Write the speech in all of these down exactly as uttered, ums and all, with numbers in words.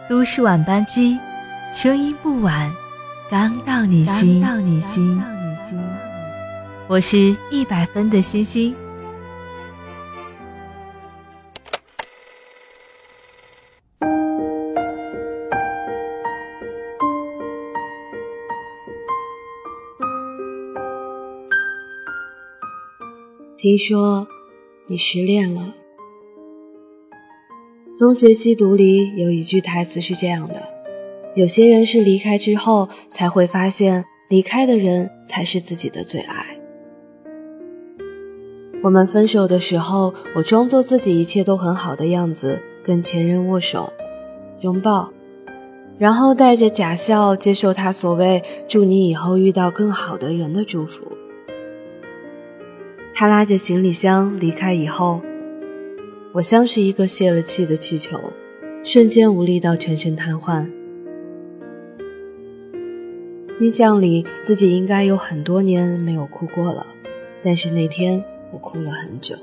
都市晚班机，声音不晚，刚到你心。刚到你心。我是一百分的星星。 听说你失恋了。东邪西毒里有一句台词是这样的，有些人是离开之后才会发现，离开的人才是自己的最爱。我们分手的时候，我装作自己一切都很好的样子，跟前任握手拥抱，然后带着假笑接受他所谓祝你以后遇到更好的人的祝福。他拉着行李箱离开以后，我像是一个泄了气的气球，瞬间无力到全身瘫痪。印象里自己应该有很多年没有哭过了，但是那天我哭了很久。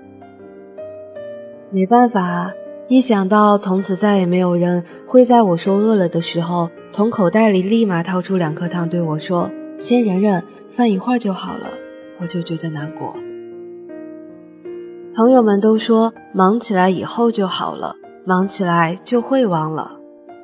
没办法，一想到从此再也没有人会在我说饿了的时候，从口袋里立马掏出两颗糖对我说先忍忍，饭一会儿就好了，我就觉得难过。朋友们都说忙起来以后就好了，忙起来就会忘了。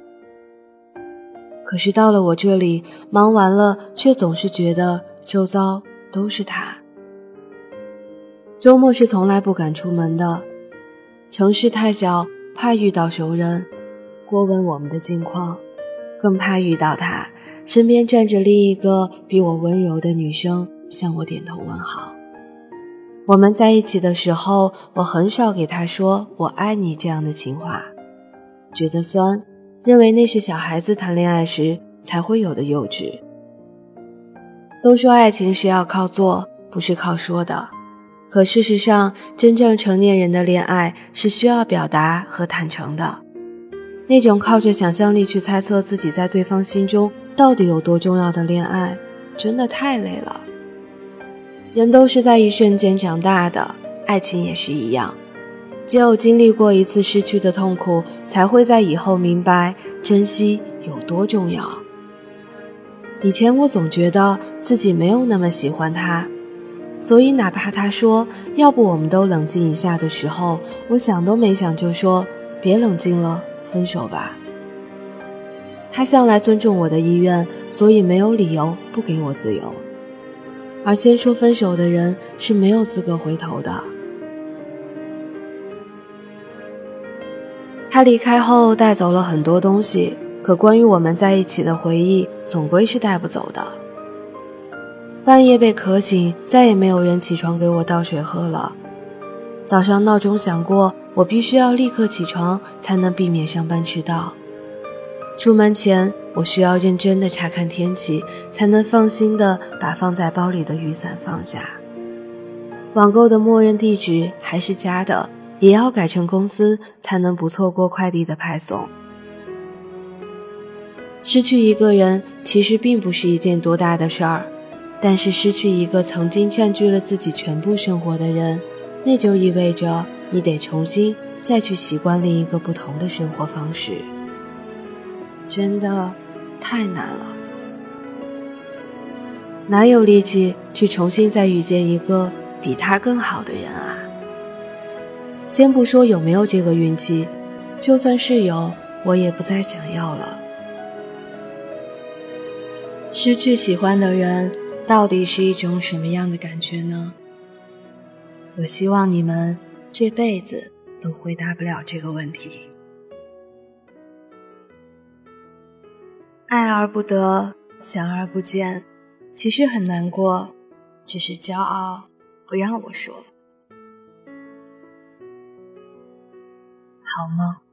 可是到了我这里，忙完了却总是觉得周遭都是他。周末是从来不敢出门的，城市太小，怕遇到熟人过问我们的近况，更怕遇到他身边站着另一个比我温柔的女生向我点头问好。我们在一起的时候，我很少给他说我爱你这样的情话，觉得酸，认为那是小孩子谈恋爱时才会有的幼稚。都说爱情是要靠做，不是靠说的，可事实上真正成年人的恋爱是需要表达和坦诚的。那种靠着想象力去猜测自己在对方心中到底有多重要的恋爱，真的太累了。人都是在一瞬间长大的，爱情也是一样，只有经历过一次失去的痛苦，才会在以后明白珍惜有多重要。以前我总觉得自己没有那么喜欢他，所以哪怕他说要不我们都冷静一下的时候，我想都没想就说别冷静了，分手吧。他向来尊重我的意愿，所以没有理由不给我自由。而先说分手的人是没有资格回头的。他离开后带走了很多东西，可关于我们在一起的回忆总归是带不走的。半夜被渴醒，再也没有人起床给我倒水喝了。早上闹钟响过，我必须要立刻起床才能避免上班迟到。出门前我需要认真地查看天气，才能放心地把放在包里的雨伞放下。网购的默认地址还是家的，也要改成公司才能不错过快递的派送。失去一个人其实并不是一件多大的事儿，但是失去一个曾经占据了自己全部生活的人，那就意味着你得重新再去习惯另一个不同的生活方式。真的太难了，哪有力气去重新再遇见一个比他更好的人啊？先不说有没有这个运气，就算是有，我也不再想要了。失去喜欢的人到底是一种什么样的感觉呢？我希望你们这辈子都回答不了这个问题。爱而不得，想而不见，其实很难过，只是骄傲不让我说。好梦。